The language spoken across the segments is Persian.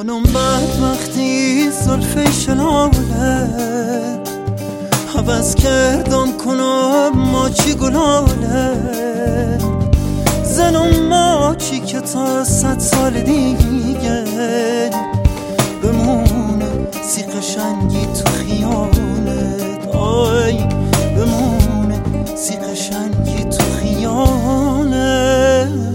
منم بدبختی زلف شلاله حوض کردم کنم ماچی گلاله زنم ماچی که تا 100 سال دیگه بمونه سی قشنگی تو خیالت آی بمونه سی قشنگی تو خیالت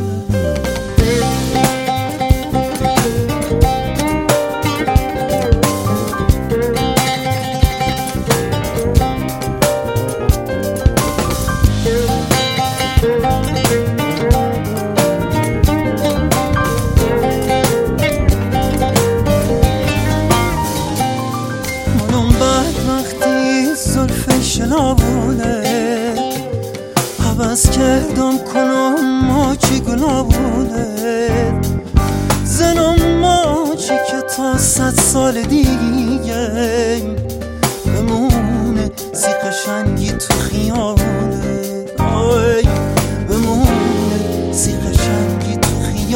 شلاله حوض کردم کنم ماچی گلاله زنم ماچی که تا 100 سال دیگه بمونه سی قشنگی تو خیالت آی بمونه سی قشنگی تو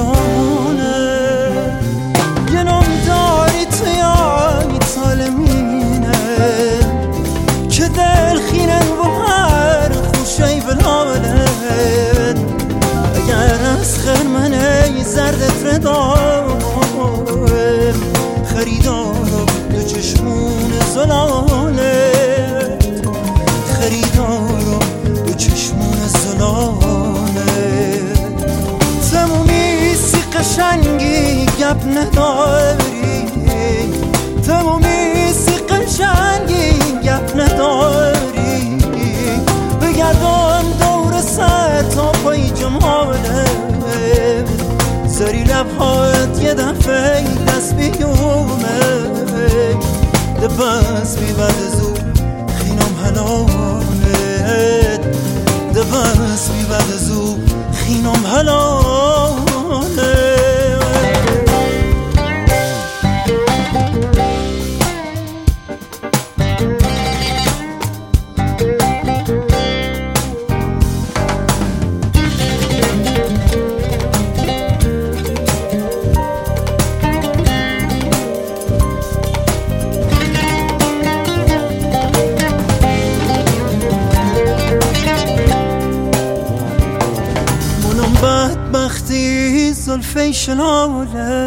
خیالت یه نام داری تو یعنی تالمینه که دل خینن و هر خوشی بلالت اگر از خرمنه زردت ردارم خریدارم دو چشمون زلالت خریدارم دو چشمون زلالت تمومی سی قشنگی گپ نداری تمومی سی قشنگی گپ نداری بگردم دور سر تا پای جمالت زری لبهایت یه دفعه دست بیومه دبست بیبد زو خینم حلالت دبست بیبد زو خینم حلالت بدبختی زلف شلاله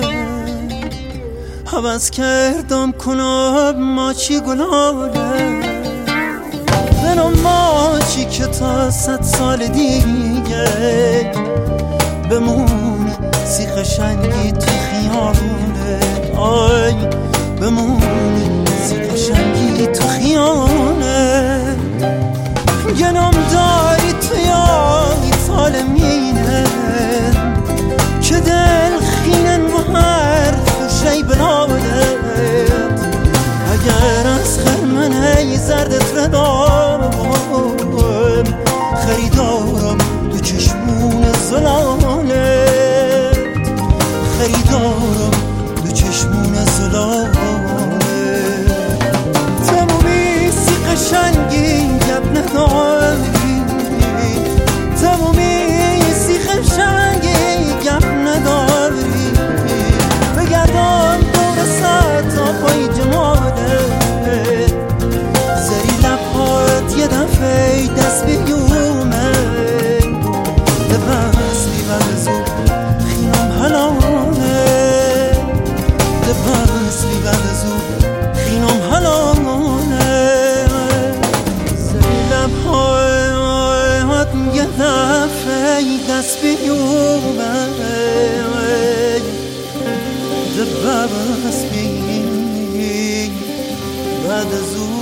حوض کردم کنم ماچی گلاله زنم ماچی که تا 100 سال دیگه بمونه سی قشنگی تو خیالت آی بمونه سی قشنگی تو خیالت یه نام داری تو یعنی تالمینه که دل خینن و هر خوشی بلالت اگر از خرمنه زردت ردارم خریدارم دو چشمون زلالت خریدارم دو چشمون زلالت تمومی سی قشنگی گپ نداری تمومی سی قشنگی گپ نداری بگردم دور سر تا پای جمالت زری لبهایت یه دفعه دست بیومه دبست بیبد زو خینم حلالت دبست بیبد زو خینم حلالت زری لبهایت یه دفعه دست بیومه دبست بیبد زو